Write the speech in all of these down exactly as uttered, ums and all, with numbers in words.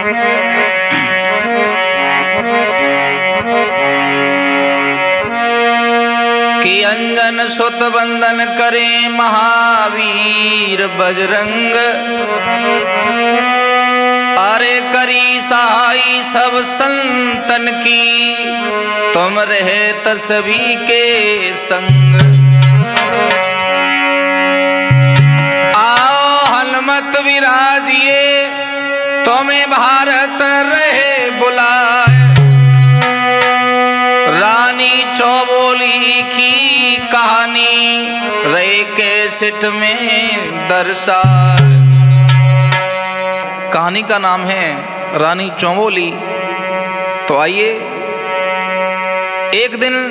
कि अंजन सुत बंदन करे महावीर बजरंग, अरे करी सहाई सब संतन की, तुम रहे त सभी के संग। आओ हनुमत विराजिए, तुम्हें भारत रहे बुलाए, रानी चौबोली की कहानी रहे कैसेट में दर्शाए। कहानी का नाम है रानी चौबोली। तो आइए, एक दिन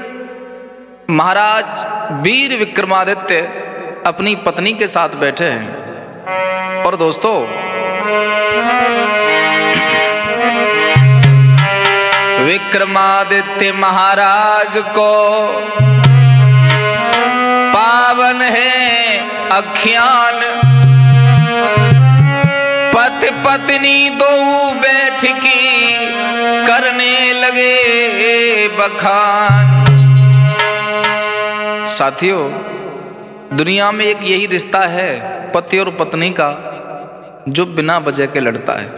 महाराज वीर विक्रमादित्य अपनी पत्नी के साथ बैठे हैं। और दोस्तों, विक्रमादित्य महाराज को पावन है आख्यान, पति पत्नी दो बैठकी करने लगे बखान। साथियों, दुनिया में एक यही रिश्ता है पति और पत्नी का, जो बिना वजह के लड़ता है।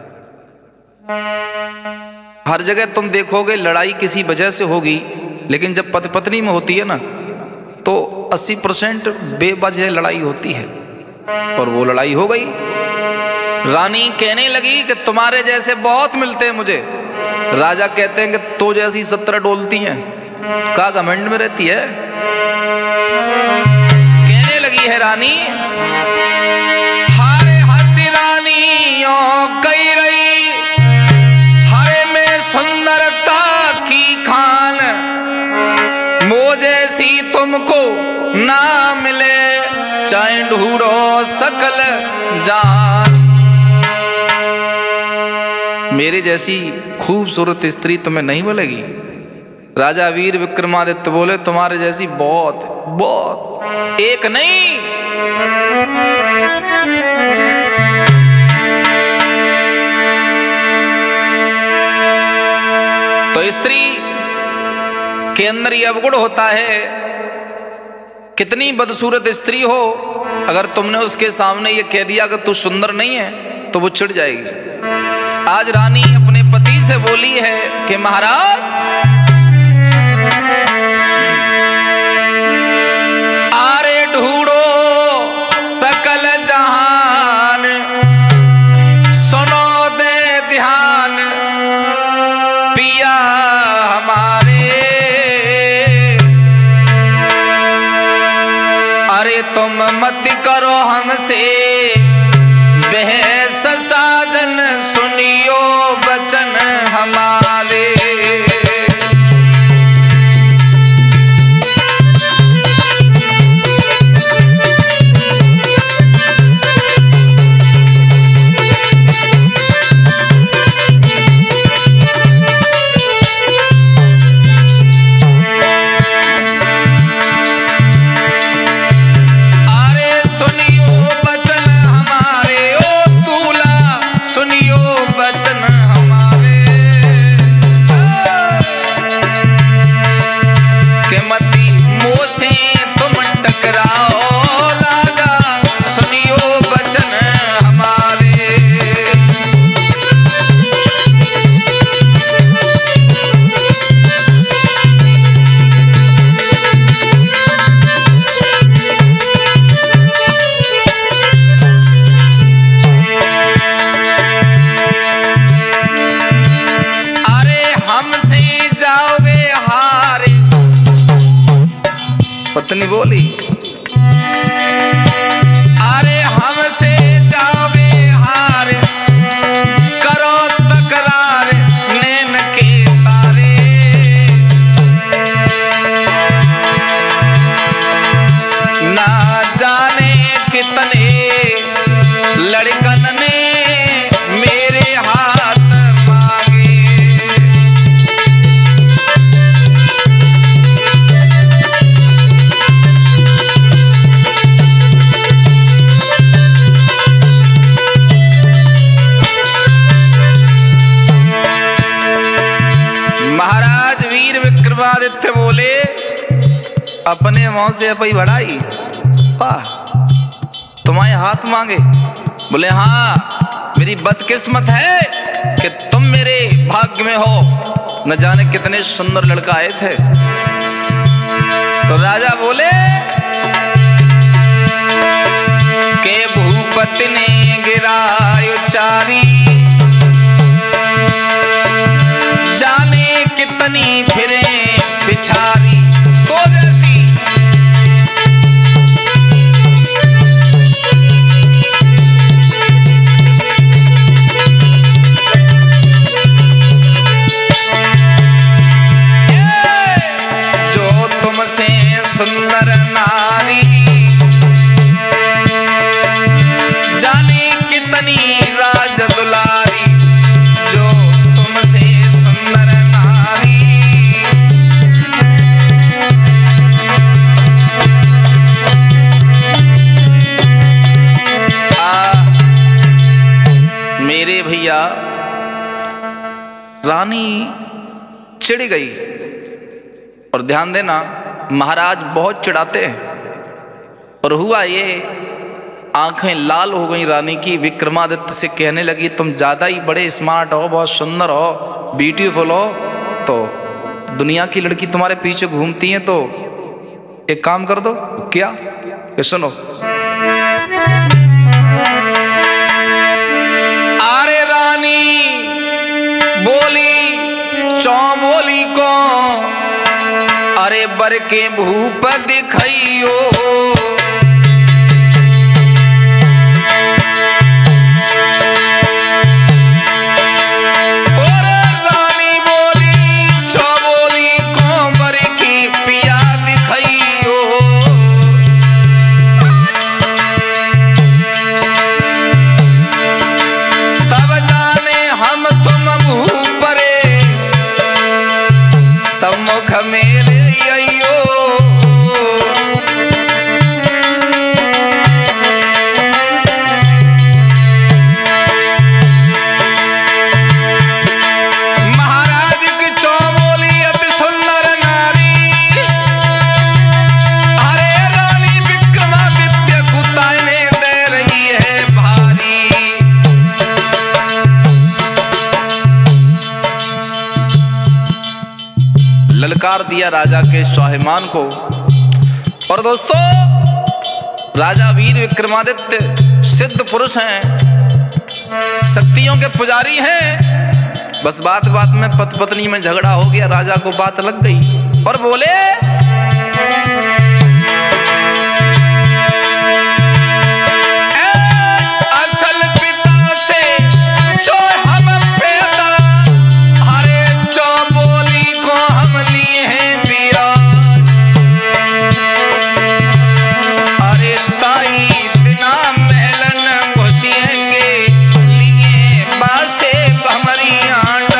हर जगह तुम देखोगे लड़ाई किसी वजह से होगी, लेकिन जब पति पत्नी में होती है ना, तो अस्सी परसेंट बेवजह लड़ाई होती है। और वो लड़ाई हो गई। रानी कहने लगी कि तुम्हारे जैसे बहुत मिलते हैं मुझे। राजा कहते हैं कि तो जैसी सत्रह डोलती हैं, का घमंड में रहती है। कहने लगी है रानी, हारे हंसी रानियों कई रही, हरे में सुंदरता की खान, मुझे सी तुमको ना मिले, चाहे ढूंढो सकल जान। मेरी जैसी खूबसूरत स्त्री तुम्हें नहीं मिलेगी। राजा वीर विक्रमादित्य बोले, तुम्हारे जैसी बहुत बहुत, एक नहीं। तो स्त्री के अंदर यह अवगुण होता है, कितनी बदसूरत स्त्री हो, अगर तुमने उसके सामने ये कह दिया कि तू सुंदर नहीं है, तो वो चिढ़ जाएगी। आज रानी अपने पति से बोली है कि महाराज, आरे ढूंढो सकल जहान, सुनो दे ध्यान पिया हमारे, अरे तुम मत करो हमसे बहस साजन, सुनियो बचन हमारे। पत्नी बोली, अरे हमसे जाओगे हार, करो तकरार नैन के तारे, ना जाने कितने लड़कन ने मेरे हाथ मांगे। बिक्रमादित्य बोले अपने मुंह से अपनी बढ़ाई, वाह तुम्हारे हाथ मांगे। बोले हाँ मेरी बदकिस्मत है कि तुम मेरे भाग्य में हो, न जाने कितने सुंदर लड़का आए थे। तो राजा बोले के भूपति ने गिराय उचारी, जाने कितनी फिरे पिछारी। तो जैसी जो तुमसे सुंदर नारी, जाने कितनी राज दुलारी। जो तुमसे सुंदर नारी, आ मेरे भैया रानी चिढ़ गई। और ध्यान देना महाराज बहुत चिढ़ाते हैं। और हुआ ये आंखें लाल हो गई रानी की। विक्रमादित्य से कहने लगी तुम ज्यादा ही बड़े स्मार्ट हो, बहुत सुंदर हो, ब्यूटीफुल हो, तो दुनिया की लड़की तुम्हारे पीछे घूमती हैं, तो एक काम कर दो। क्या? ये सुनो, अरे रानी बोली चौबोली को, अरे बर के भूप दिखाइयो। सम्मुख मेरे अयो, महाराज की चौबोली अति सुंदर नारी। अरे रानी विक्रमादित्य को ताने दे रही है भारी। ललकार दिया राजा के स्वाभिमान को। और दोस्तों राजा वीर विक्रमादित्य सिद्ध पुरुष हैं, शक्तियों के पुजारी हैं। बस बात बात में पति पत्नी में झगड़ा हो गया, राजा को बात लग गई और बोले असल पिता से जो हम पैदा, हरे चौबोली को हम लिए हैं पिया। अरे ताई बिना महलन घुसिएंगे, लिए बासे हमारी आंडा।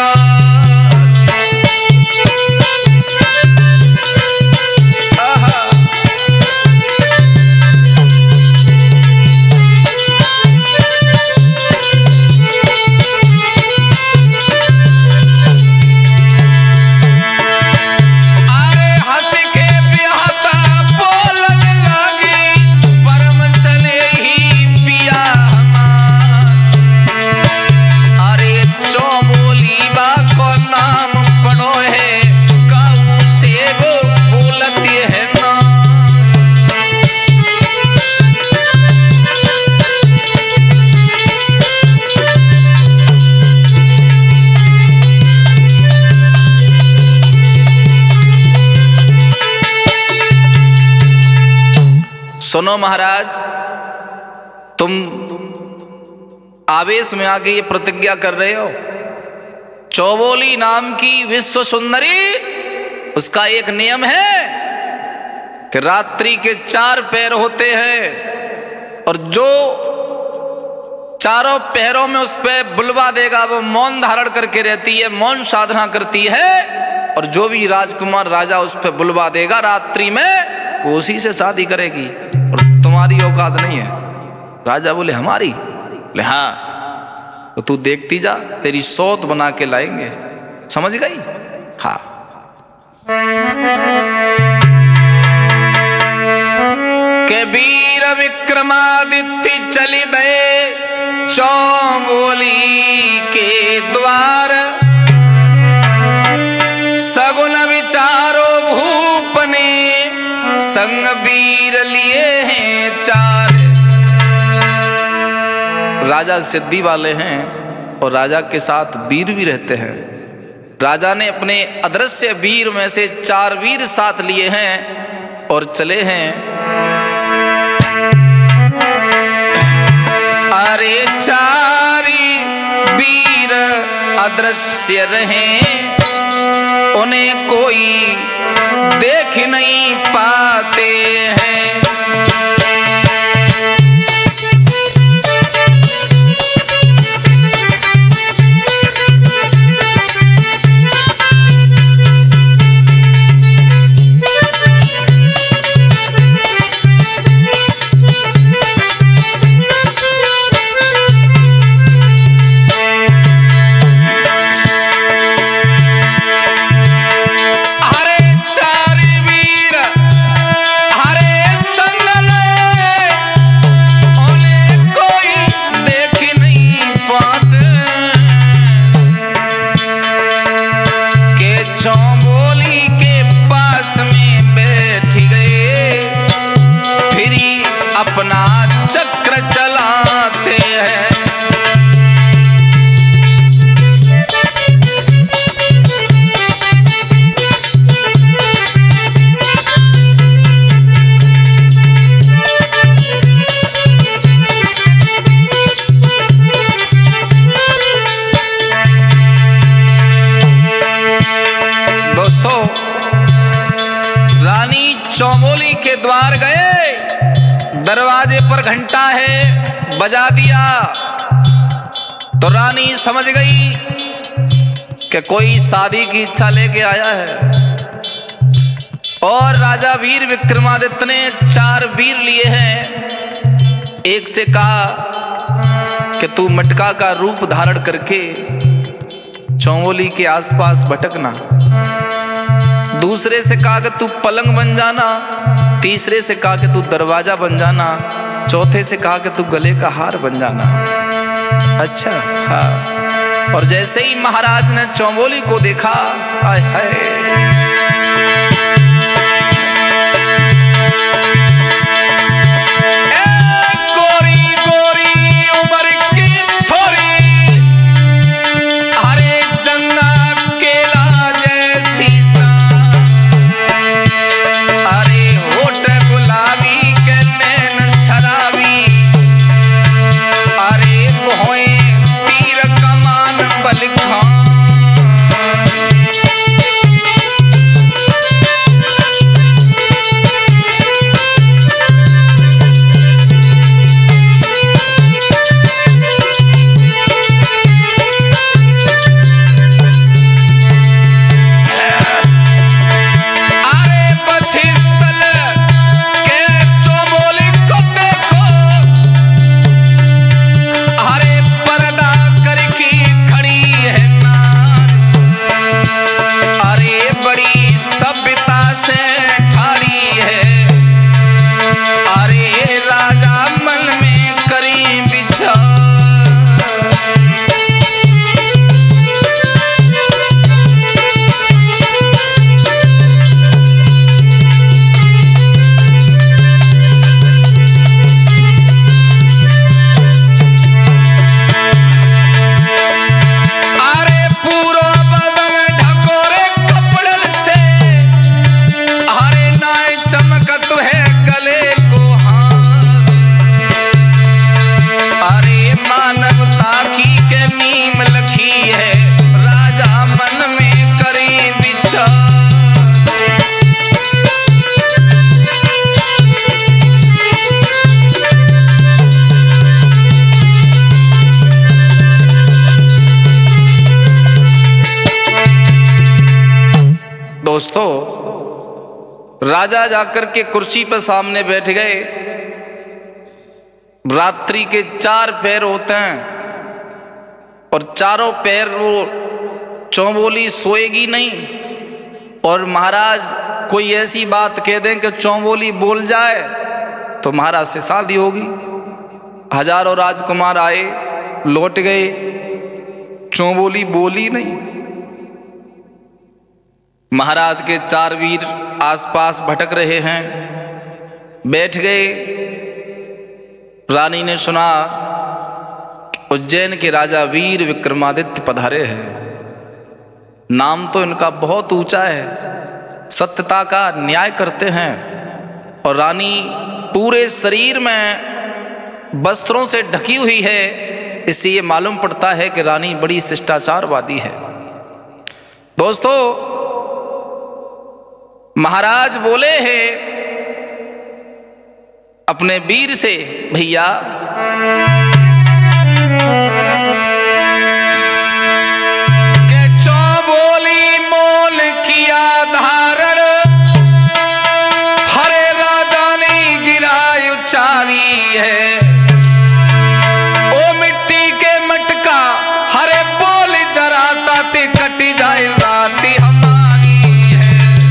सुनो महाराज, तुम आवेश में आके ये प्रतिज्ञा कर रहे हो, चौबोली नाम की विश्व सुंदरी, उसका एक नियम है कि रात्रि के चार पैर होते हैं और जो चारों पैरों में उस पे बुलवा देगा वो मौन धारण करके रहती है, मौन साधना करती है। और जो भी राजकुमार राजा उस पे बुलवा देगा रात्रि में, वो उसी से शादी करेगी। और तुम्हारी औकात नहीं है। राजा बोले हमारी? बोले हाँ, तो तू देखती जा, तेरी सौत बना के लाएंगे। समझ गई? हाँ। के वीर विक्रमादित्य चली दे चौबोली के द्वार, सगुन विचारो भूप ने संग वीर लिए हैं चार। राजा सिद्धि वाले हैं और राजा के साथ वीर भी रहते हैं। राजा ने अपने अदृश्य वीर में से चार वीर साथ लिए हैं और चले हैं। अरे चारी वीर अदृश्य रहे, उन्हें कोई देख नहीं पाते हैं। अपना चक्र चलाते हैं। दोस्तों, रानी चौबोली के द्वार गए, दरवाजे पर घंटा है, बजा दिया तो रानी समझ गई कि कोई शादी की इच्छा लेके आया है। और राजा वीर विक्रमादित्य ने चार वीर लिए हैं। एक से कहा कि तू मटका का रूप धारण करके चौबोली के आसपास भटकना। दूसरे से कहा कि तू पलंग बन जाना। तीसरे से कहा कि तू दरवाजा बन जाना। चौथे से कहा कि तू गले का हार बन जाना। अच्छा, हाँ। और जैसे ही महाराज ने चौबोली को देखा, हाय हाय, दोस्तों, राजा जाकर के कुर्सी पर सामने बैठ गए। रात्रि के चार पैर होते हैं और चारों पैर वो चौबोली सोएगी नहीं। और महाराज कोई ऐसी बात कह दें कि चौबोली बोल जाए तो महाराज से शादी होगी। हजारों राजकुमार आए, लौट गए, चौबोली बोली नहीं। महाराज के चार वीर आसपास भटक रहे हैं, बैठ गए। रानी ने सुना उज्जैन के राजा वीर विक्रमादित्य पधारे हैं। नाम तो इनका बहुत ऊंचा है, सत्यता का न्याय करते हैं। और रानी पूरे शरीर में वस्त्रों से ढकी हुई है, इससे ये मालूम पड़ता है कि रानी बड़ी शिष्टाचारवादी है। दोस्तों, महाराज बोले हैं अपने वीर से, भैया के चौबोली मोल किया धारण, हरे राजा ने गिरा उचारी है। ओ मिट्टी के मटका हरे बोल जराता ते कटी जाए राती हमारी है।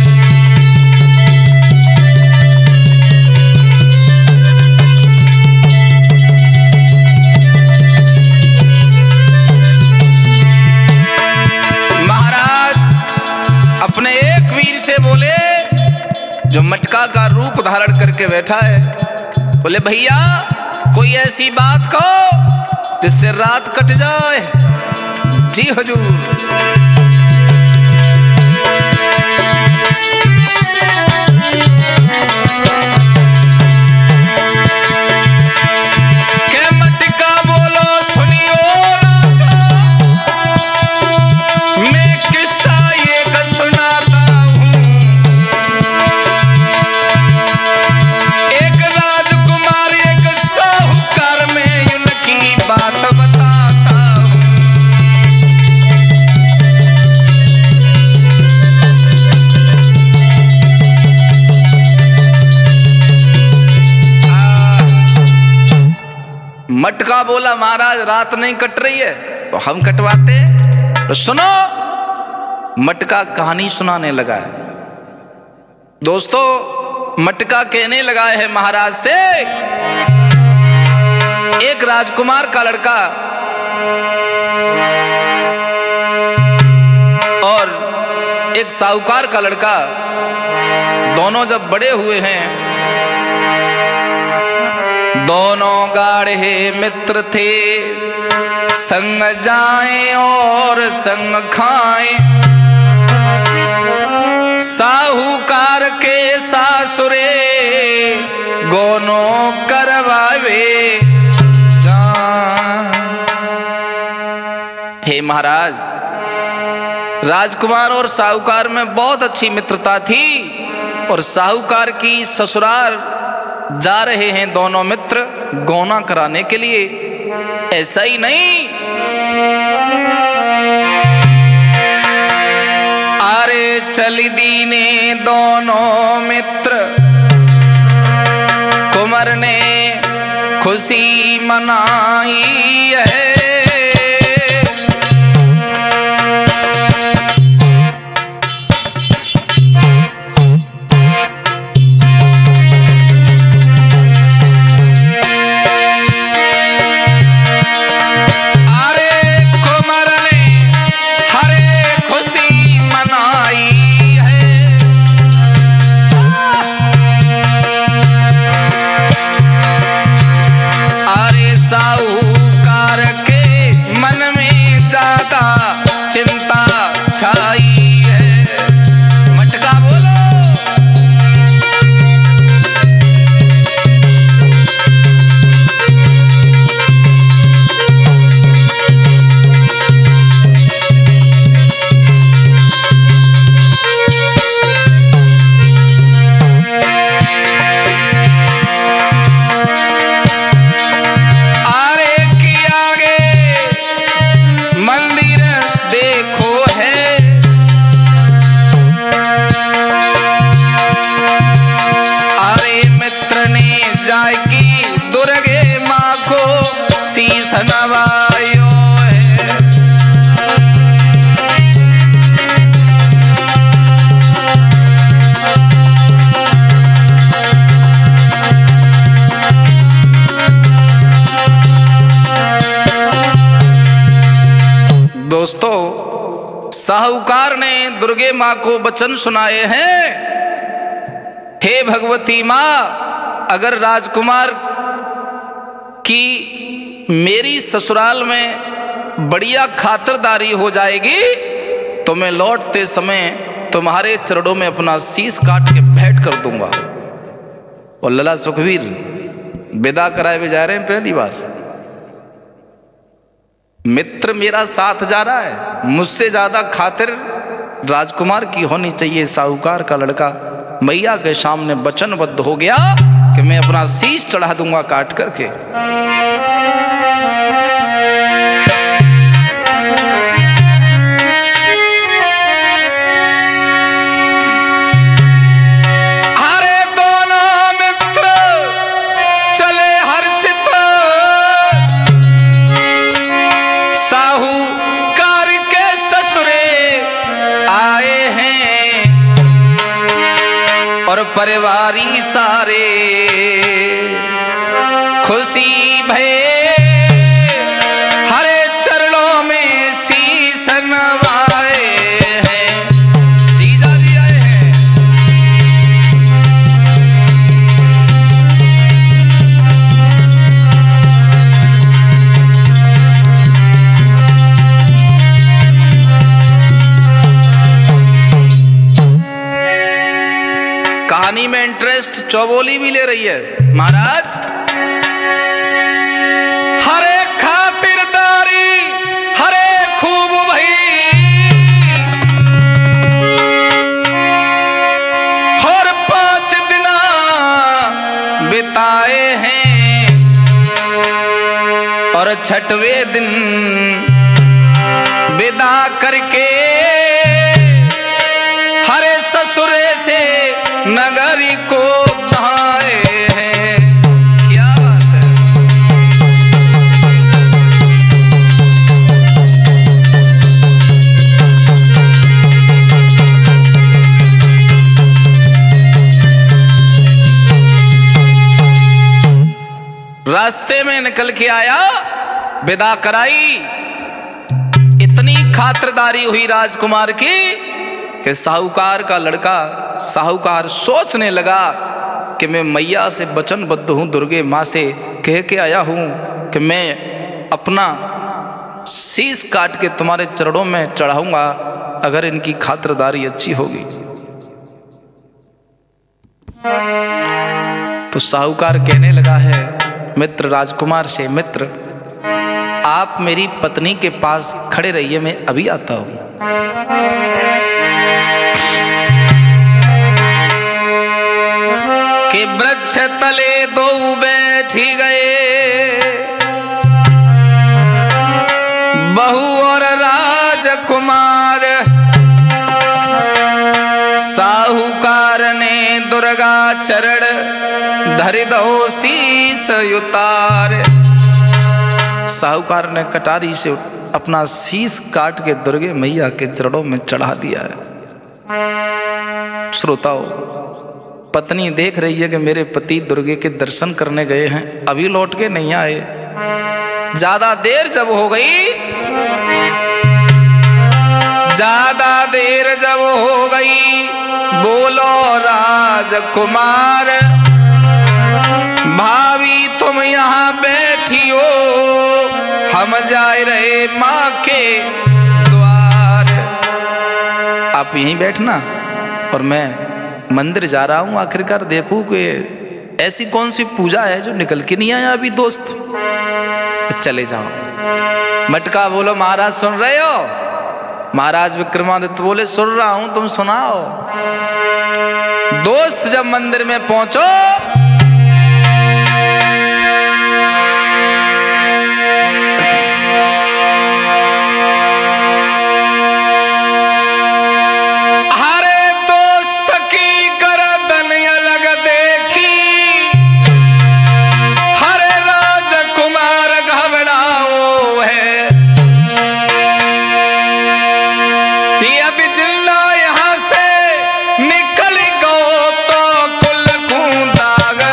अपने एक वीर से बोले जो मटका का रूप धारण करके बैठा है, बोले भैया कोई ऐसी बात कहो जिससे रात कट जाए। जी हुजूर। मटका बोला महाराज रात नहीं कट रही है तो हम कटवाते। तो सुनो, मटका कहानी सुनाने लगा है। दोस्तों, मटका कहने लगा है महाराज से, एक राजकुमार का लड़का और एक साहूकार का लड़का, दोनों जब बड़े हुए हैं, दोनों गाढ़े मित्र थे, संग जाएं और संग खाएं। साहूकार के सासुरे गोनों करवावे जान। हे महाराज, राजकुमार और साहूकार में बहुत अच्छी मित्रता थी और साहूकार की ससुराल जा रहे हैं दोनों मित्र गौना कराने के लिए। ऐसा ही नहीं, अरे चल दीने दोनों मित्र, कुंवर ने खुशी मनाई है। साहूकार दोस्तों, साहूकार ने दुर्गे माँ को वचन सुनाए हैं, हे भगवती माँ, अगर राजकुमार की मेरी ससुराल में बढ़िया खातिरदारी हो जाएगी तो मैं लौटते समय तुम्हारे चरणों में अपना शीश काट के भेंट कर दूंगा। और लला सुखवीर विदा कराए हुए जा रहे हैं पहली बार। मित्र मेरा साथ जा रहा है, मुझसे ज्यादा खातिर राजकुमार की होनी चाहिए। साहूकार का लड़का मैया के सामने वचनबद्ध हो गया कि मैं अपना शीश चढ़ा दूंगा काट करके। परिवारी सारे खुशी भय हरे चरणों में शीश नवाए हैं। जीजा जी आए हैं। कहानी में इंटरेस्ट चौबोली भी ले रही है महाराज। हरे खातिरदारी हरे खूब भई और पांच दिना बिताए हैं और छठवें दिन विदा करके हरे ससुरे से नगरी को धाए हैं। क्या बात है। रास्ते में निकल के आया, विदा कराई। इतनी खातिरदारी हुई राजकुमार की कि साहूकार का लड़का साहूकार सोचने लगा कि मैं मैया से वचनबद्ध हूँ, दुर्गे माँ से कह के आया हूँ कि मैं अपना शीश काट के तुम्हारे चरणों में चढ़ाऊंगा अगर इनकी खातिरदारी अच्छी होगी। तो साहूकार कहने लगा है मित्र राजकुमार से, मित्र आप मेरी पत्नी के पास खड़े रहिए, मैं अभी आता हूँ। कि वृक्ष तले दो बैठी गए बहू और राजकुमार। साहूकार ने दुर्गा चरण धरि दो शीस उतार। साहूकार ने कटारी से अपना शीश काट के दुर्गे मैया के चरणों में चढ़ा दिया है। श्रोताओ, पत्नी देख रही है कि मेरे पति दुर्गे के दर्शन करने गए हैं, अभी लौट के नहीं आए। ज्यादा देर जब हो गई ज्यादा देर जब हो गई बोलो राजकुमार, भाभी तुम यहाँ बैठी हो, हम जा रहे माँ के द्वार। आप यहीं बैठना और मैं मंदिर जा रहा हूँ, आखिरकार देखूं कि ऐसी कौन सी पूजा है जो निकल के नहीं आया अभी दोस्त। चले जाओ। मटका बोलो महाराज सुन रहे हो? महाराज विक्रमादित्य बोले सुन रहा हूं, तुम सुनाओ। दोस्त जब मंदिर में पहुंचो जिल्ला यहाँ से निकल गो तो कुल कूदा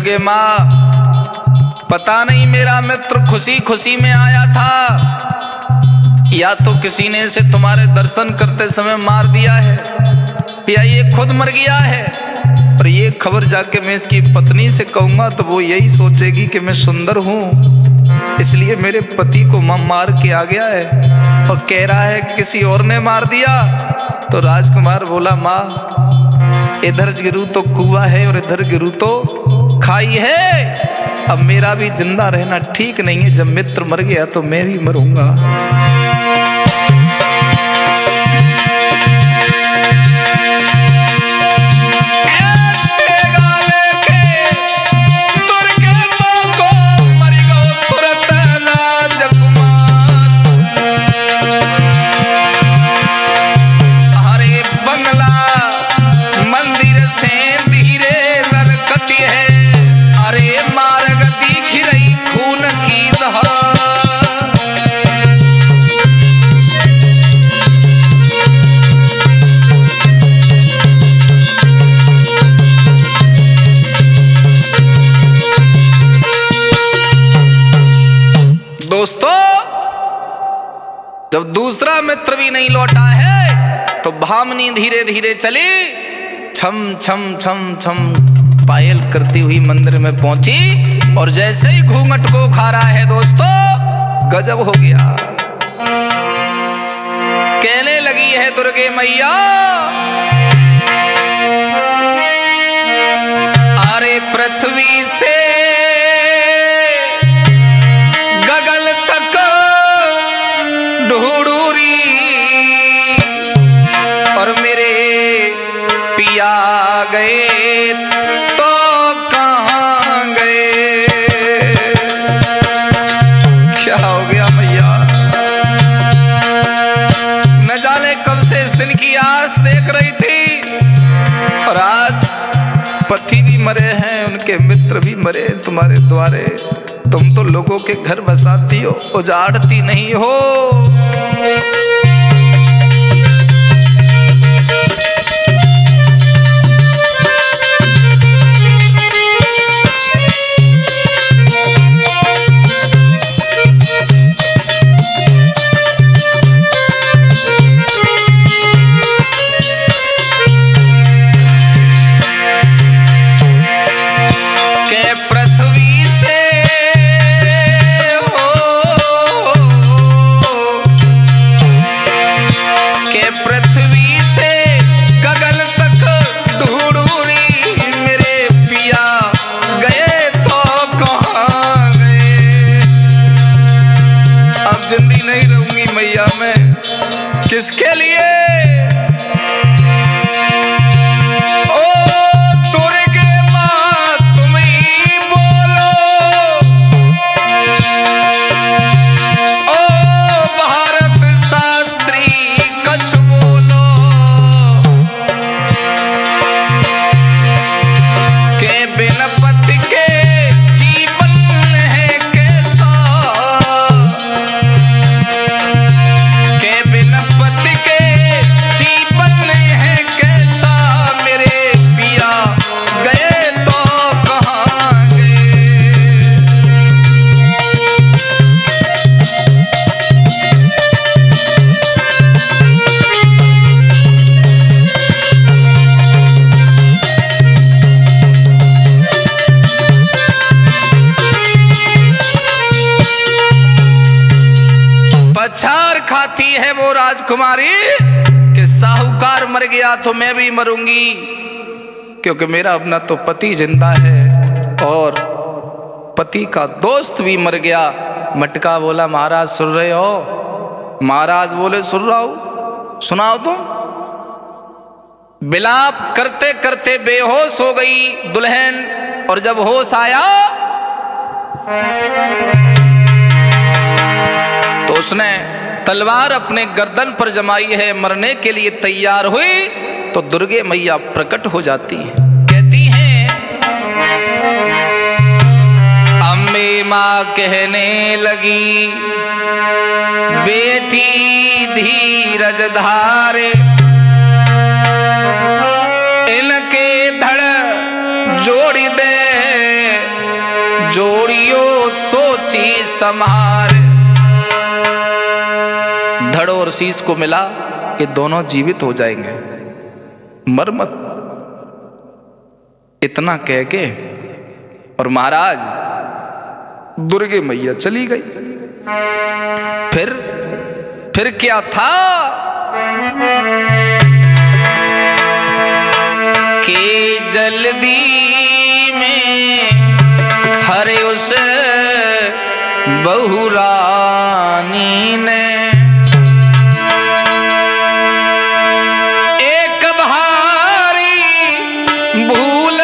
दुर्गे माँ, पता नहीं मेरा मित्र खुशी खुशी में आया था या तो किसी ने इसे तुम्हारे दर्शन करते समय मार दिया है या ये खुद मर गया है। पर ये खबर जाके मैं इसकी पत्नी से कहूँगा तो वो यही सोचेगी कि मैं सुंदर हूँ, इसलिए मेरे पति को मार के आ गया है और कह रहा है कि किसी और ने मार दिया। तो राजकुमार बोला, माँ इधर गिरू तो कुआं है और इधर गिरू तो खाई है। अब मेरा भी जिंदा रहना ठीक नहीं है, जब मित्र मर गया तो मैं भी मरूंगा। दोस्तों, जब दूसरा मित्र भी नहीं लौटा है तो भामनी धीरे धीरे चली, छम छम छम छम पायल करती हुई मंदिर में पहुंची और जैसे ही घूंघट को खा रहा है दोस्तों, गजब हो गया। कहने लगी है दुर्गे मैया, अरे पृथ्वी से गए तो कहाँ गए। क्या हो गया मैया, न जाने कब से इस दिन की आस देख रही थी और आज पति भी मरे हैं, उनके मित्र भी मरे तुम्हारे द्वारे। तुम तो लोगों के घर बसाती हो, उजाड़ती नहीं हो। किसके लिए? ओ दुर्गे माँ तुम ही बोलो, ओ भारत शास्त्री कछ बोलो, के बिन पति के जीवन है कैसा, के बिन पति के जीवन है कैसा, मेरे पिया गए तो कहाँ गए। पछाड़ खाती है वो राजकुमारी कि साहूकार मर गया तो मैं भी मरूंगी, क्योंकि मेरा अपना तो पति जिंदा है और पति का दोस्त भी मर गया। मटका बोला, महाराज सुन रहे हो? महाराज बोले, सुन रहा हूं, सुनाओ तुम। विलाप करते करते बेहोश हो गई दुल्हन और जब होश आया तो उसने तलवार अपने गर्दन पर जमाई है, मरने के लिए तैयार हुई तो दुर्गे मैया प्रकट हो जाती है। कहती हैं, अम्बे माँ कहने लगी, बेटी धीरज धारे, इनके धड़ जोड़ी दे, जोड़ियो सोची समार। धड़ और शीश को मिला, ये दोनों जीवित हो जाएंगे, मर मत। इतना कह के और महाराज दुर्गे मैया चली गई। फिर फिर क्या था कि जल्दी में हरे उस बहु रानी ने एक भारी भूल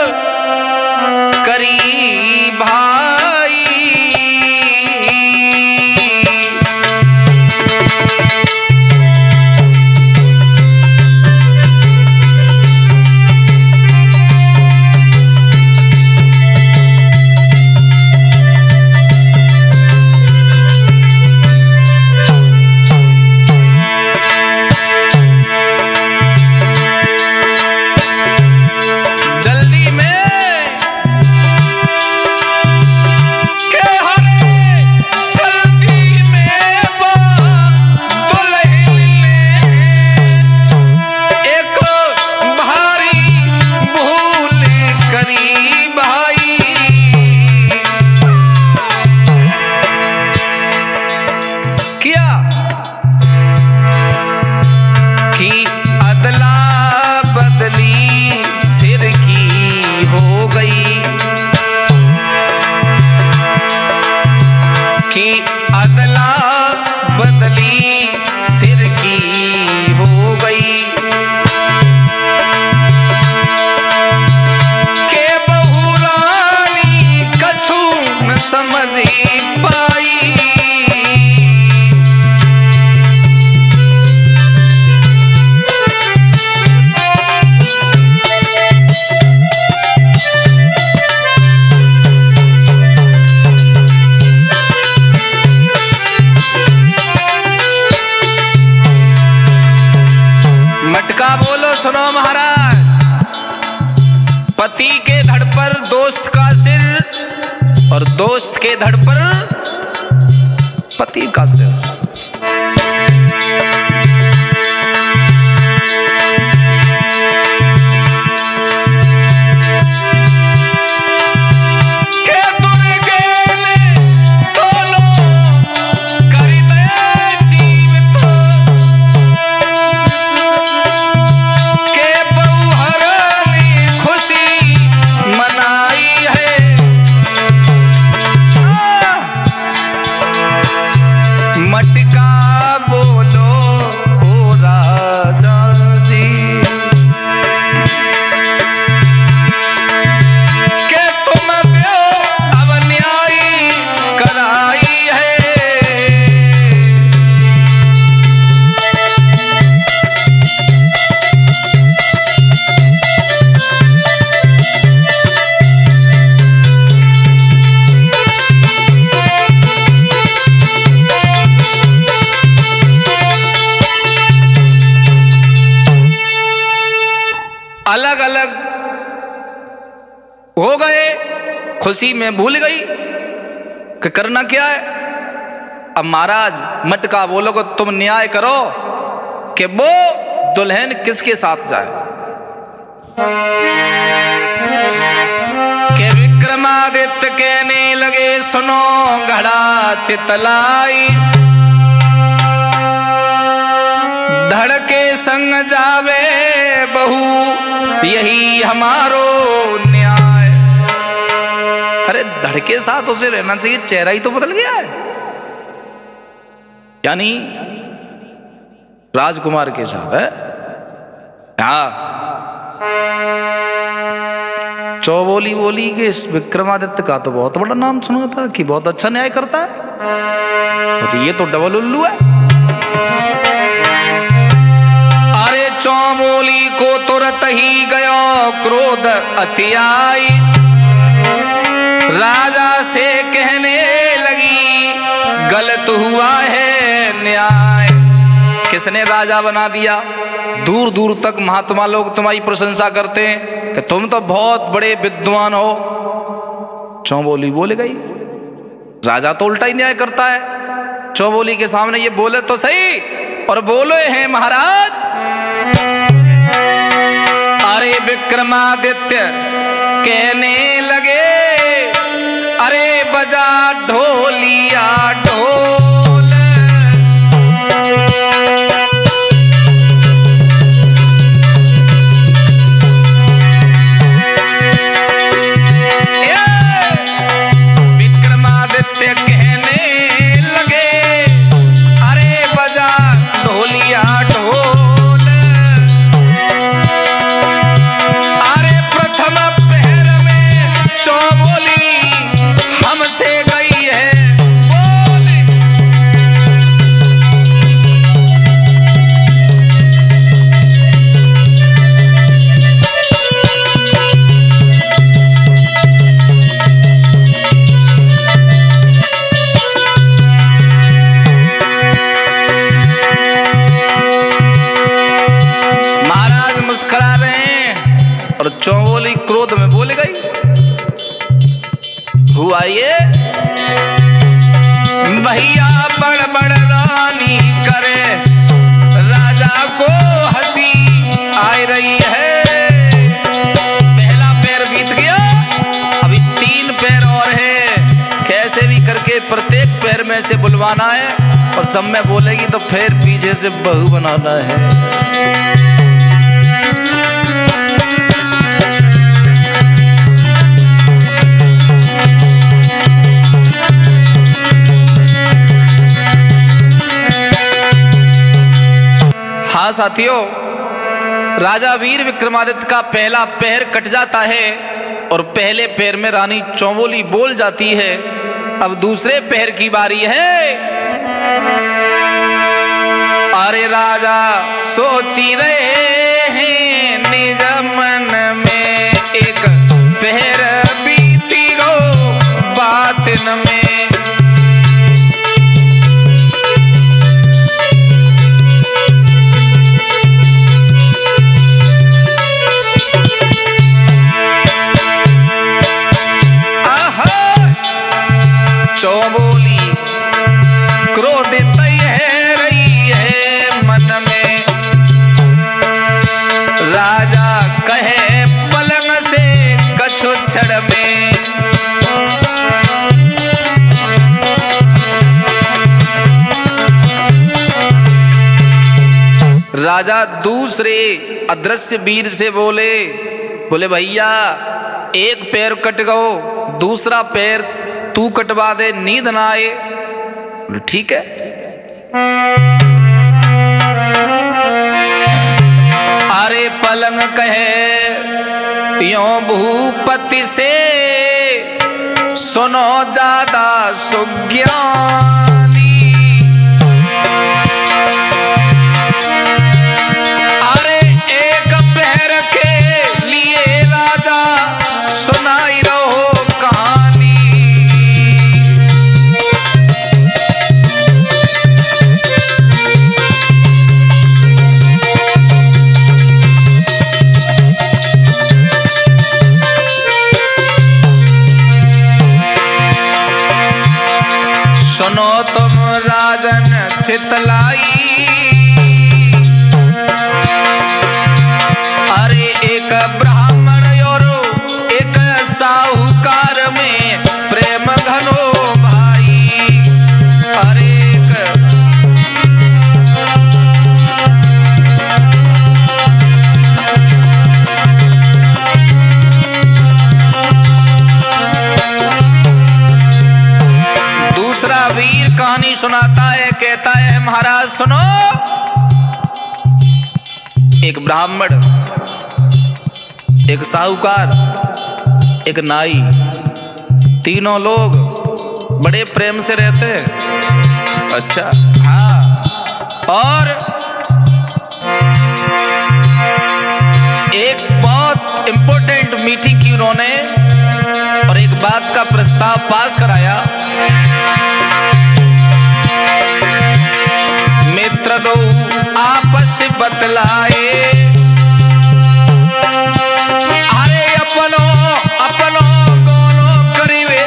करी भाई। सुनो महाराज, पति के धड़ पर दोस्त का सिर और दोस्त के धड़ पर पति का सिर। अलग अलग हो गए, खुशी में भूल गई कि करना क्या है। अब महाराज मटका बोलो को तुम न्याय करो कि वो दुल्हन किसके साथ जाए। के विक्रमादित्य कहने लगे सुनो घड़ा चितलाई, धड़ के संग जावे बहू यही हमारो न्याय। अरे धड़ के साथ उसे रहना चाहिए, चेहरा ही तो बदल गया है। यानी राजकुमार के साथ है। हाँ चौबोली बोली कि इस विक्रमादित्य का तो बहुत बड़ा नाम सुना था कि बहुत अच्छा न्याय करता है, और ये तो डबल उल्लू है। अरे चौबोली को तुरंत ही गयो क्रोध अतियाई, राजा से कहने लगी गलत हुआ है न्याय। किसने राजा बना दिया? दूर दूर तक महात्मा लोग तुम्हारी प्रशंसा करते हैं कि तुम तो बहुत बड़े विद्वान हो, चौबोली बोल गई। राजा तो उल्टा ही न्याय करता है, चौबोली के सामने ये बोले तो सही, और बोले हैं महाराज, अरे विक्रमादित्य कहने लगे, अरे बजा ढोलिया ढोल, विक्रमादित्य कहने लगे, अरे बजा ढोलिया ढोल, अरे प्रथम पहर में चौबोली हमसे गई है बोले। महाराज मुस्कुरा रहे हैं और चौबोली क्रोध में बोल गई, हुआ ये भैया बड़ बड़ रानी करे, राजा को हंसी आ रही है। पहला पैर बीत गया, अभी तीन पैर और है, कैसे भी करके प्रत्येक पैर में से बुलवाना है, और जब मैं बोलेगी तो फिर पीछे से बहू बनाना है। हाँ साथियों, राजा वीर विक्रमादित्य का पहला पैर कट जाता है और पहले पैर में रानी चौबोली बोल जाती है। अब दूसरे पैर की बारी है। अरे राजा सोची रहे हैं निज मन में, एक पैर बीती गो बातिन में, चौबोली क्रोधित है रही है मन में। राजा कहे पलंग से कछु क्षण में, राजा दूसरे अदृश्य वीर से बोले, बोले भैया एक पैर कट गो, दूसरा पैर तू कटवा दे, नींद ना आए। ठीक है। अरे पलंग कहे यों भूपति से, सुनो ज्यादा सुज्ञानी, अरे एक पैर के लिए राजा सुनाई रहो कहानी। सुनो तुम राजन चितलाई, अरे एक ब्राह्मण और एक साहूकार में प्रेम घनो भाई, अरे एक दूसरा वीर कहानी सुनाता है, कहता है महाराज सुनो, एक ब्राह्मण, एक साहूकार, एक नाई, तीनों लोग बड़े प्रेम से रहते हैं। अच्छा हाँ, और एक बहुत इंपॉर्टेंट मीटिंग की उन्होंने, और एक बात का प्रस्ताव पास कराया। मित्र दो आपस बतलाए, अरे अपनो अपनो दोनों करीबे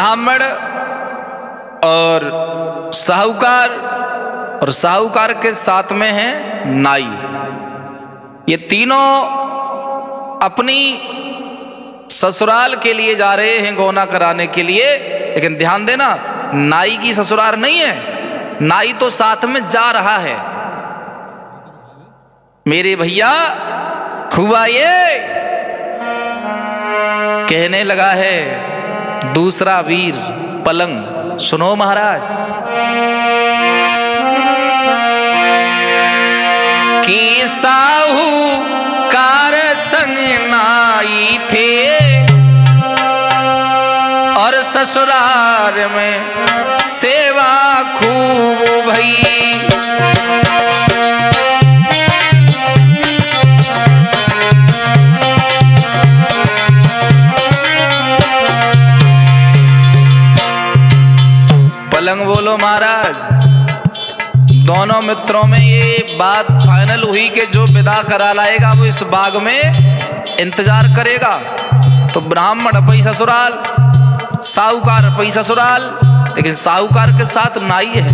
ब्राह्मण और साहूकार, और साहूकार के साथ में है नाई। ये तीनों अपनी ससुराल के लिए जा रहे हैं गौना कराने के लिए। लेकिन ध्यान देना, नाई की ससुराल नहीं है, नाई तो साथ में जा रहा है। मेरे भैया हुआ ये, कहने लगा है दूसरा वीर पलंग। सुनो महाराज कि साहूकार संग नाई थे और ससुराल में सेवा खूब भई। पलंग बोलो महाराज। दोनों मित्रों में ये बात फाइनल हुई कि जो विदा करा लाएगा वो इस बाग में इंतजार करेगा। तो ब्राह्मण पई ससुराल, साहूकार पई ससुराल, लेकिन साहूकार के साथ नाई है।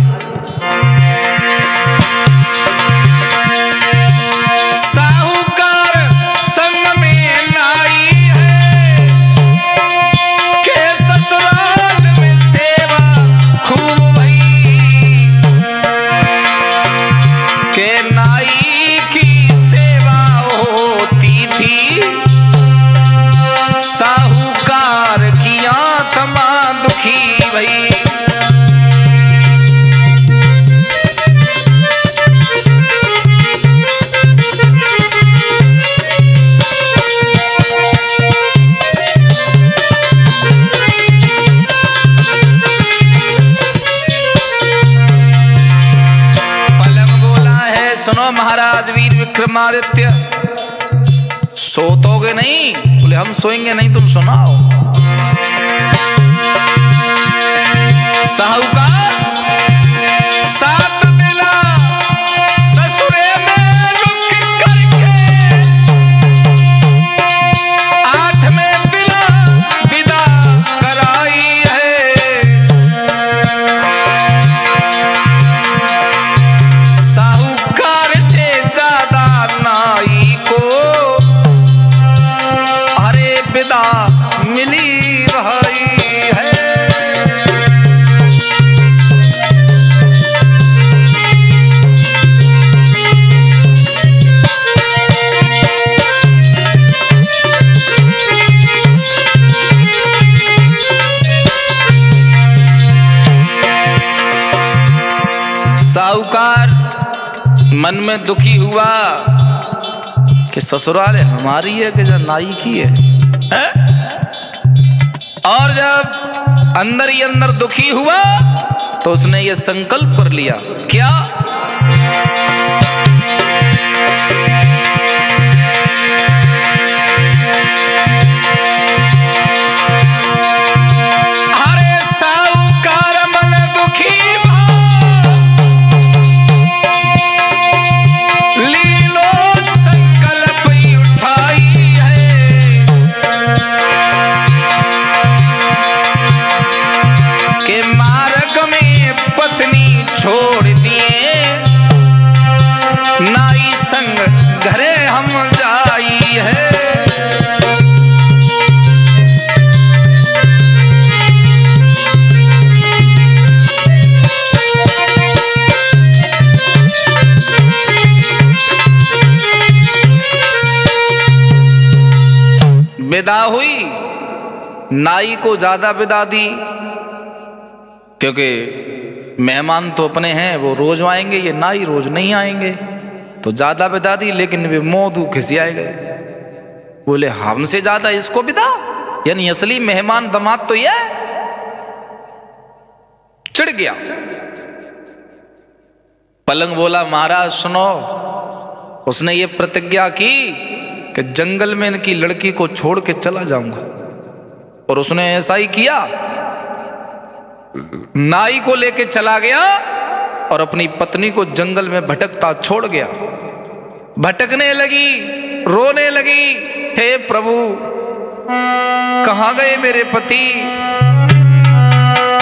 साहूकार संग में नाई है के ससुराल में सेवा खूब भई। के नाई की सेवा होती थी, साहूकार की आत्मा दुखी भई। सुनो महाराज वीर विक्रमादित्य, सोतोगे नहीं? बोले हम सोएंगे नहीं, तुम सुनाओ। साहूकार सात दिला ससुरे में रुक करके, आठ में दिला विदा कराई है। मिली भाई है। साहूकार मन में दुखी हुआ कि ससुराल हमारी है कि जो नाई की है, है? और जब अंदर ही अंदर दुखी हुआ तो उसने ये संकल्प कर लिया, क्या? अरे साहूकार मन दुखी लीलो संकल्प उठाई है। के मार्ग में पत्नी छोड़ दिए, नाई संग घरे हम जाई है। विदा हुई, नाई को ज्यादा विदा दी क्योंकि मेहमान तो अपने हैं, वो रोज आएंगे, ये नाई रोज नहीं आएंगे, तो ज्यादा विदा दी। लेकिन वे मोदू खिसियाए गए, बोले हमसे ज्यादा इसको विदा, यानी असली मेहमान दामाद तो ये। चिढ़ गया। पलंग बोला महाराज सुनो, उसने ये प्रतिज्ञा की कि जंगल में इनकी लड़की को छोड़ के चला जाऊंगा, और उसने ऐसा ही किया। नाई को लेके चला गया और अपनी पत्नी को जंगल में भटकता छोड़ गया। भटकने लगी, रोने लगी, हे प्रभु कहां गए मेरे पति,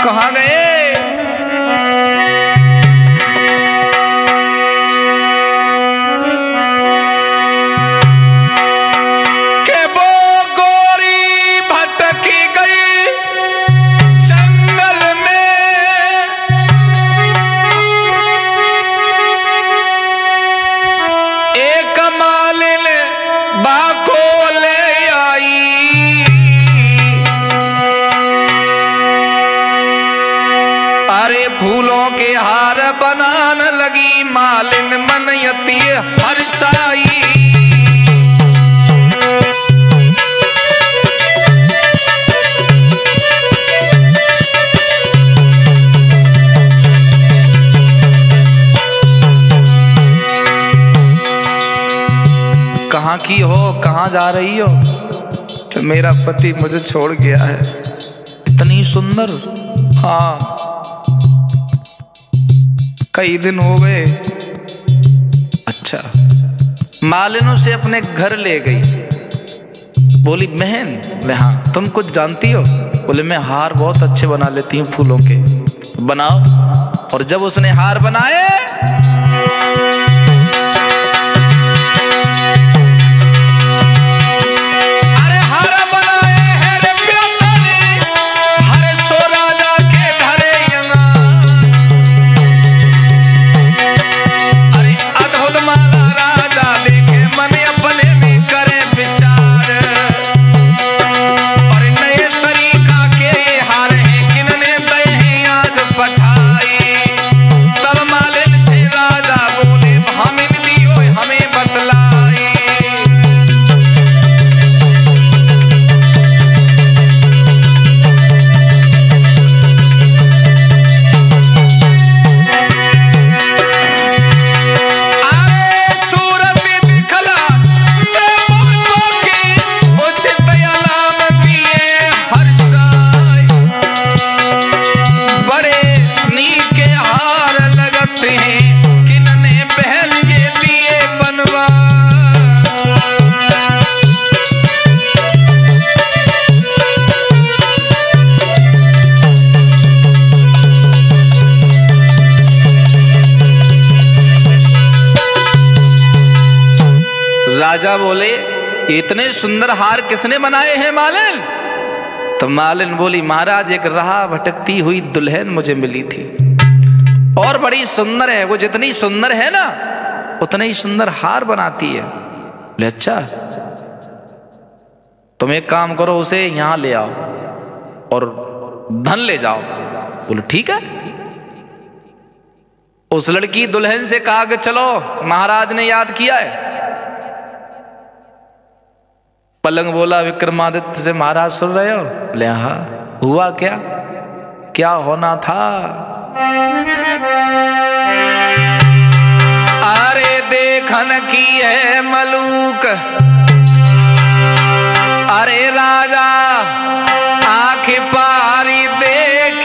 कहाँ गए? फूलों के हार बनाने लगी मालिन मन यती हर्षाई। कहाँ की हो, कहाँ जा रही हो? तो मेरा पति मुझे छोड़ गया है। इतनी सुंदर? हाँ, कई दिन हो गए। अच्छा, मालिन उसे अपने घर ले गई। बोली बहन, बोले हाँ। तुम कुछ जानती हो? बोले मैं हार बहुत अच्छे बना लेती हूँ फूलों के। बनाओ। और जब उसने हार बनाए, राजा बोले इतने सुंदर हार किसने बनाए हैं मालिन? तो मालिन बोली महाराज, एक राह भटकती हुई दुल्हन मुझे मिली थी और बड़ी सुंदर है। वो जितनी सुंदर है ना उतने ही सुंदर हार बनाती है। बोले अच्छा, तुम एक काम करो, उसे यहां ले आओ और धन ले जाओ। बोले ठीक है। उस लड़की दुल्हन से कहा कि चलो महाराज ने याद किया है। पलंग बोला विक्रमादित्य से महाराज सुन रहे हो? बोले हाँ। हुआ क्या? क्या होना था? अरे देखन की है मलूक, अरे राजा आँख पारी देखे।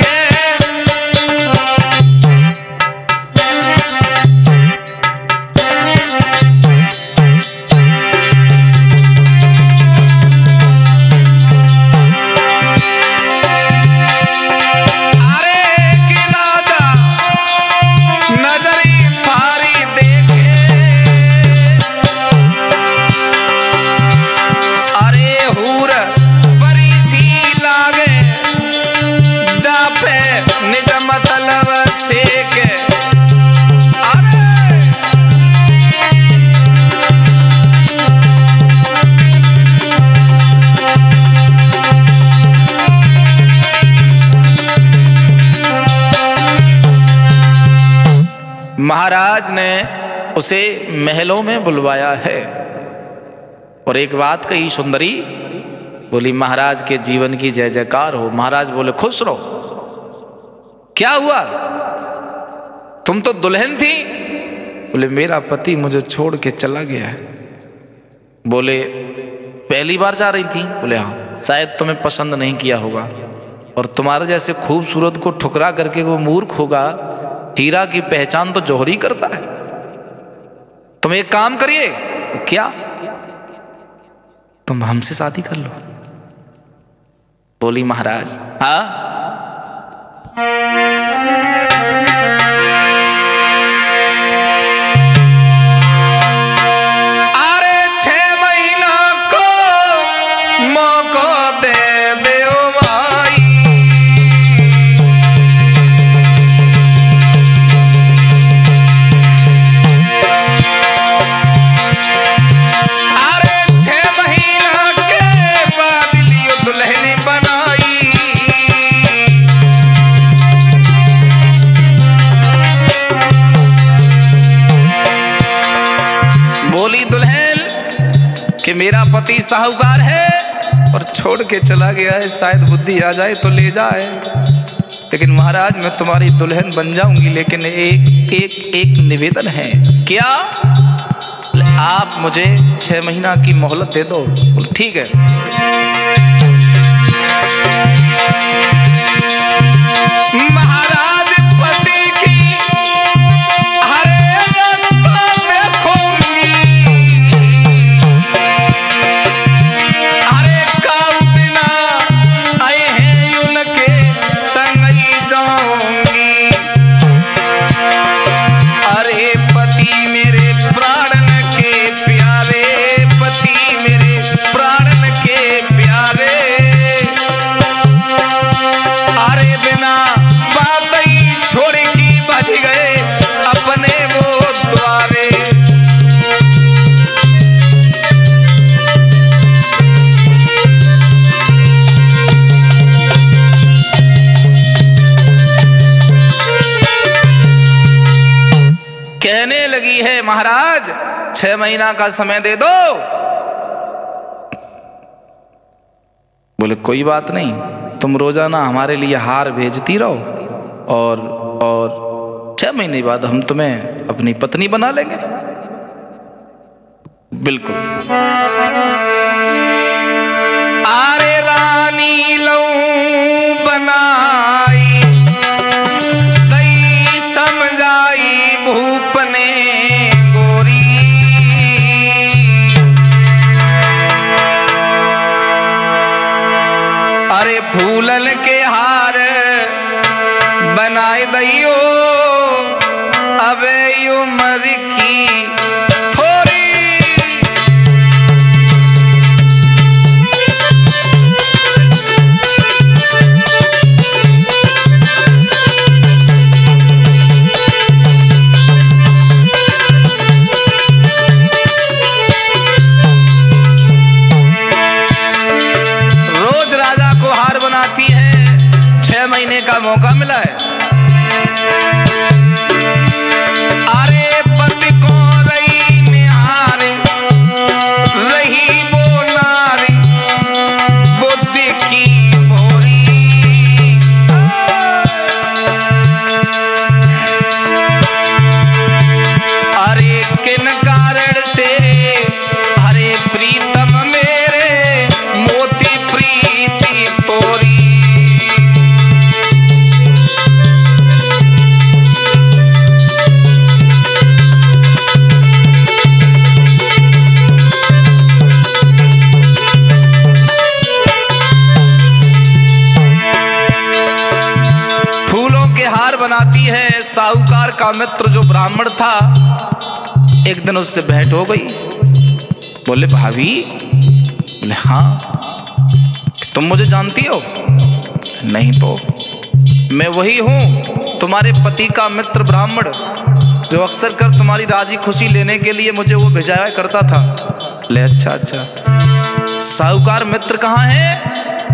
महाराज ने उसे महलों में बुलवाया है और एक बात कही सुंदरी। बोली महाराज के जीवन की जय जयकार हो। महाराज बोले खुश रहो। क्या हुआ? तुम तो दुल्हन थी। बोले मेरा पति मुझे छोड़ के चला गया है। बोले पहली बार जा रही थी? बोले हाँ। शायद तुम्हें पसंद नहीं किया होगा और तुम्हारे जैसे खूबसूरत को ठुकरा करके वो मूर्ख होगा। हीरा की पहचान तो जौहरी करता है। तुम एक काम करिए। क्या? तुम हमसे शादी कर लो। बोली महाराज हाँ। मेरा पति साहूकार है और छोड़ के चला गया है, शायद बुद्धि आ जाए तो ले जाए, लेकिन महाराज मैं तुम्हारी दुल्हन बन जाऊंगी, लेकिन एक एक एक निवेदन है। क्या? आप मुझे छह महीना की मोहलत दे दो। ठीक है। महाराज पति की हरे रास्ता देखूंगी, हरे काऊ बिना आए हैं उनके संग ही जाऊंगी। अरे पति मेरे प्राणन के प्यारे, पति मेरे प्राणन के प्यारे, अरे बिना बात ही छोड़ की बज गए अपने वो द्वारे। कहने लगी है महाराज छह महीना का समय दे दो। बोले कोई बात नहीं, तुम रोजाना हमारे लिए हार भेजती रहो और और छह महीने बाद हम तुम्हें अपनी पत्नी बना लेंगे। बिल्कुल। आरे रानी लऊ बनाई दई समझाई भूपने गोरी, अरे फूलन के हार बनाए दइयो अबे उम्र की थोड़ी। रोज राजा को हार बनाती है, छह महीने का मौका मिला है। अरे पति को रही निहारे रही वो नारी बुद्धि की भोरी, अरे किन कारण से हरे प्रीतम मेरे मोती प्रीति तोरी। बनाती है। साहूकार का मित्र जो ब्राह्मण था, एक दिन उससे भेंट हो गई। बोले भाभी, बोले हाँ, तुम मुझे जानती हो? नहीं तो मैं वही हूँ, तुम्हारे पति का मित्र ब्राह्मण, जो अक्सर कर तुम्हारी राजी खुशी लेने के लिए मुझे वो भेजाया करता था। ले अच्छा अच्छा, साहूकार मित्र कहाँ है?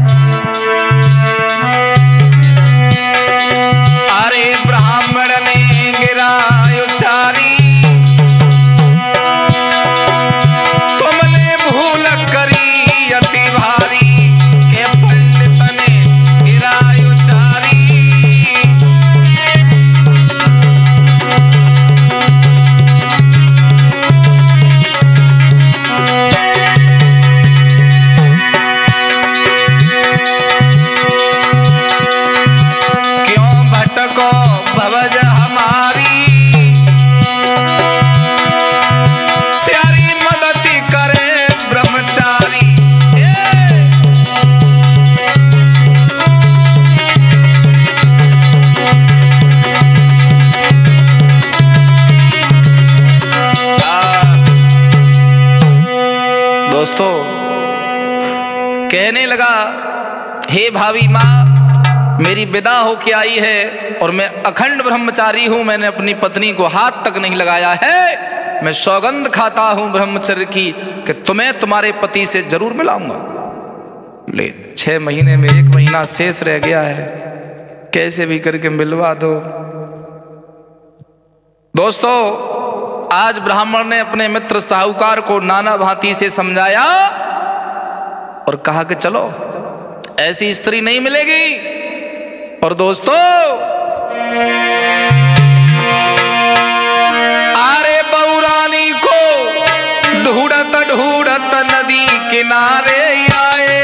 अरे ब्राह्मण ने गिराय उचारी, तुमने भूल करी अति भारी, के पंडित ने गिराय उचारी। दोस्तों कहने लगा, हे भावी माँ, मेरी विदा होके आई है और मैं अखंड ब्रह्मचारी हूं, मैंने अपनी पत्नी को हाथ तक नहीं लगाया है। मैं सौगंध खाता हूं ब्रह्मचर्य की कि तुम्हें तुम्हारे पति से जरूर मिलाऊंगा। ले छह महीने में एक महीना शेष रह गया है, कैसे भी करके मिलवा दो। दोस्तों आज ब्राह्मण ने अपने मित्र साहूकार को नाना भांति से समझाया और कहा कि चलो ऐसी स्त्री नहीं मिलेगी। और दोस्तों आरे बौरानी को ढूंढत ढूंढत नदी किनारे आए।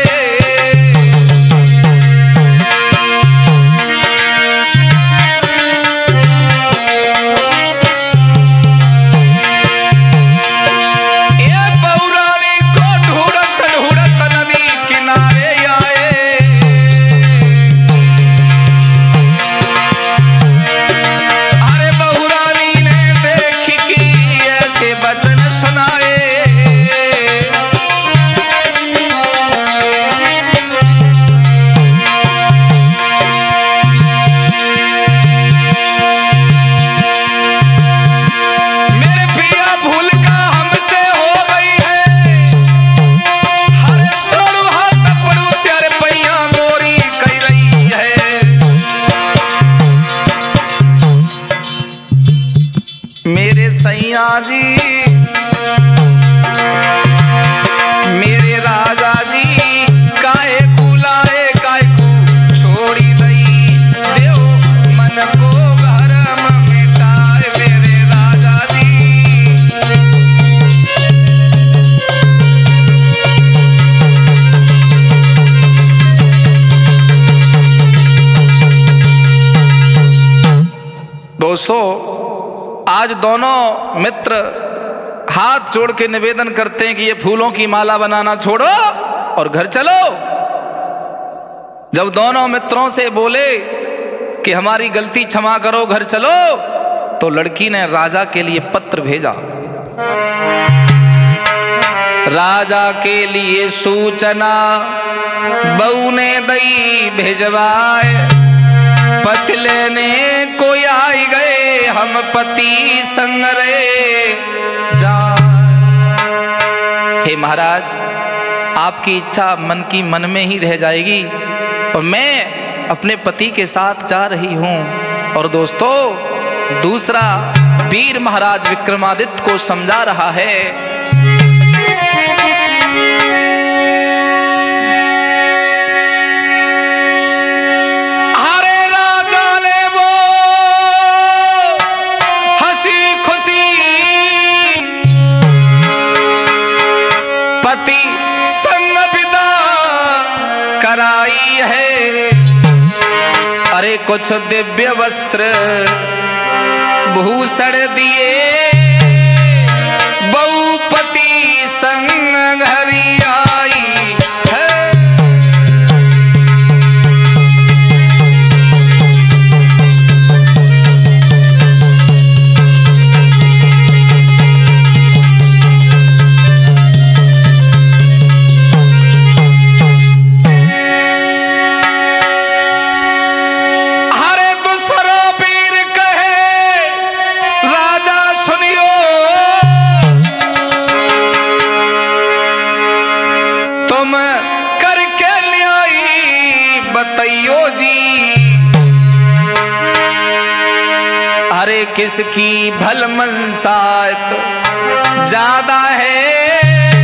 जी मेरे राजा जी काहे कुलाए काहे को छोड़ी दई देव मन को घर में मिटाए मेरे राजा जी। दोस्तों आज दोनों मित्र हाथ जोड़ के निवेदन करते हैं कि ये फूलों की माला बनाना छोड़ो और घर चलो। जब दोनों मित्रों से बोले कि हमारी गलती क्षमा करो घर चलो, तो लड़की ने राजा के लिए पत्र भेजा। राजा के लिए सूचना बहू ने दई भेजवाए, पति लेने कोई आई गए हम पति संग रे जा। हे महाराज, आपकी इच्छा मन की मन में ही रह जाएगी और मैं अपने पति के साथ जा रही हूं। और दोस्तों दूसरा वीर महाराज विक्रमादित्य को समझा रहा है। कराई है अरे कुछ दिव्य वस्त्र भूषण दिए, बहुपति संग घरी आई है। अरे किसकी भल मनसात ज्यादा है,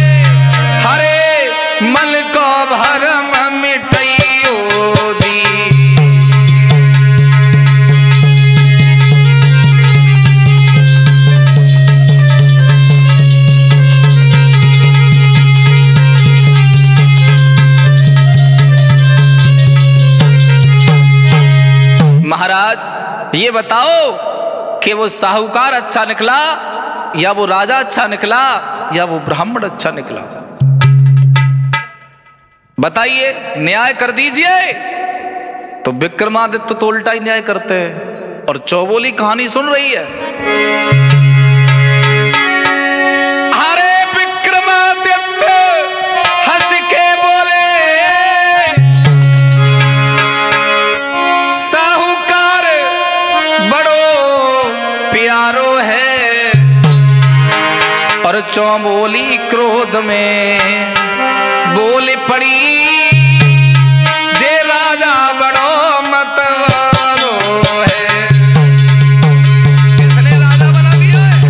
हरे मन को भरम मिटइयो जी। महाराज ये बताओ कि वो साहूकार अच्छा निकला या वो राजा अच्छा निकला या वो ब्राह्मण अच्छा निकला? बताइए, न्याय कर दीजिए। तो विक्रमादित्य तो उल्टा ही न्याय करते हैं और चौबोली कहानी सुन रही है। अरे विक्रमादित्य चौबोली क्रोध में बोल पड़ी, जे राजा बड़ो मतवारो है। किसने राजा बना दिया है?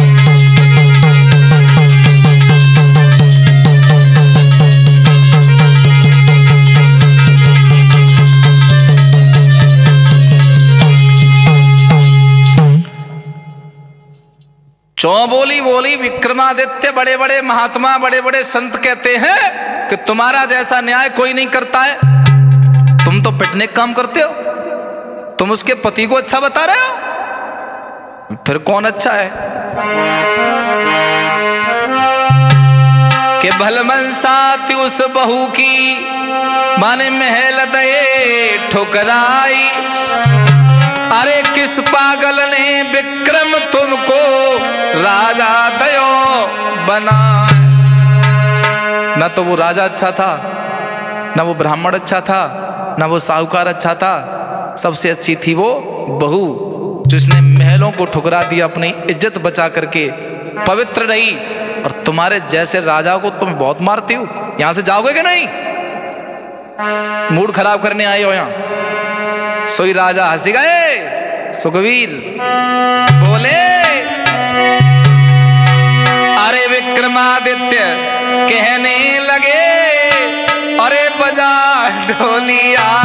चौबोली बोली विक्रमादित्य, बड़े बड़े महात्मा बड़े बड़े संत कहते हैं कि तुम्हारा जैसा न्याय कोई नहीं करता है। तुम तो पिटने का काम करते हो, तुम उसके पति को अच्छा बता रहे हो, फिर कौन अच्छा है? कि भलमनसाती उस बहू की माने महल दये ठुकराई। अरे किस पागल ने विक्रम तुमको राजा दयो बना। ना तो वो राजा अच्छा था, ना वो ब्राह्मण अच्छा था, ना वो साहूकार अच्छा था, सबसे अच्छी थी वो बहू जिसने महलों को ठुकरा दिया, अपनी इज्जत बचा करके पवित्र रही। और तुम्हारे जैसे राजा को तुम बहुत मारती हो। यहां से जाओगे कि नहीं? मूड खराब करने आए हो यहां। सोई राजा हंसी गए। सुग्रीव बोले, अरे विक्रमादित्य कहने लगे, अरे बजा ढोलिया